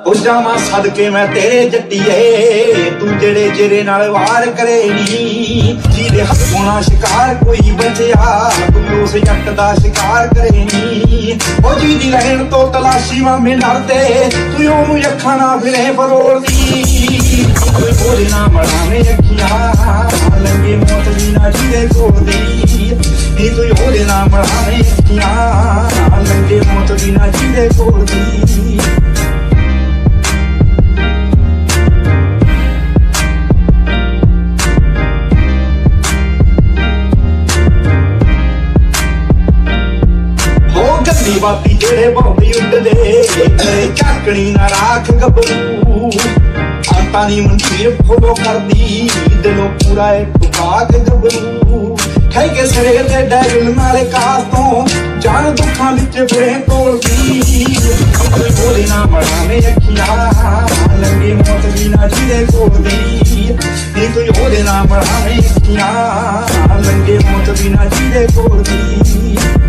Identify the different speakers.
Speaker 1: ਉਹ ਜਾਵਾਂ ਸਦਕੇ ਮੈਂ ਤੇਰੇ ਜੱਟੀਏ, ਤੂੰ ਜਿਹੜੇ ਜਿਹੜੇ ਨਾਲ ਵਾਰ ਕਰੇ ਨੀ, ਜਿਹਦੇ ਹੱਥੋਂ ਨਾ ਸ਼ਿਕਾਰ ਕੋਈ ਬਚਿਆ, ਤੂੰ ਉਸ ਜੱਟ ਦਾ ਸ਼ਿਕਾਰ ਕਰੇ ਨੀ। ਉਹ ਜਿਹਦੀ ਰਹਿਣ ਤੋਂ ਤਲਾਸ਼ੀ ਮਾਮੇ ਡਰਦੇ, ਤੂੰ ਉਹਨੂੰ ਅੱਖਾਂ ਨਾ ਫਿਰੇ ਫਰੋਲਦੀ, ਉਹਦੇ ਨਾਲ ਮੜਾਵੇਂ ਅੱਖੀਆਂ, ਲੰਗੇ ਮੌਤ ਵੀ ਨਾ ਜਿਹਦੇ ਕੋਲ ਦੀ, ਨੀ ਤੂੰ ਉਹਦੇ ਨਾਲ ਮੜਾਵੇਂ ਅੱਖੀਆਂ, ਲੰਗੇ ਮੌਤ ਵੀ ਨਾ ਜਿਹਦੇ ਕੋਲ ਦੀ। ਗੰਦੀ ਬਾਤੀ ਜਿਹੜੇ ਬਹੁਤੀ ਉੱਡਦੇ, ਝਾਕਣੀ ਨਾ ਰਾਖ ਗੱਭਰੂ, ਆਤਾ ਨੀ ਮੰਡੀਰ ਫੋਲੋ ਕਰਦੀ, ਦਿਲੋਂ ਪੂਰਾ ਇੱਕ ਬਾਗ ਗੱਭਰੂ। ਠਹਿ ਕੇ ਸਵੇਰ ਦੇ ਡੈਗਲ ਨਾਲੇ ਕਾਸ ਤੋਂ, ਜਾਨ ਦੁੱਖਾਂ ਵਿੱਚ ਫਿਰੇ ਤੋਲਦੀ, ਉਹਦੇ ਨਾਲ ਮੜਾਵੇਂ ਅੱਖੀਆਂ, ਲੰਗੇ ਮੌਤ ਵੀ ਨਾ ਜਿਹਦੇ ਕੋਲ ਦੀ, ਨੀ ਤੂੰ ਉਹਦੇ ਨਾਲ ਮੜਾਵੇਂ ਅੱਖੀਆਂ, ਲੰਗੇ ਮੌਤ ਵੀ ਨਾ ਜਿਹਦੇ ਕੋਲ ਦੀ।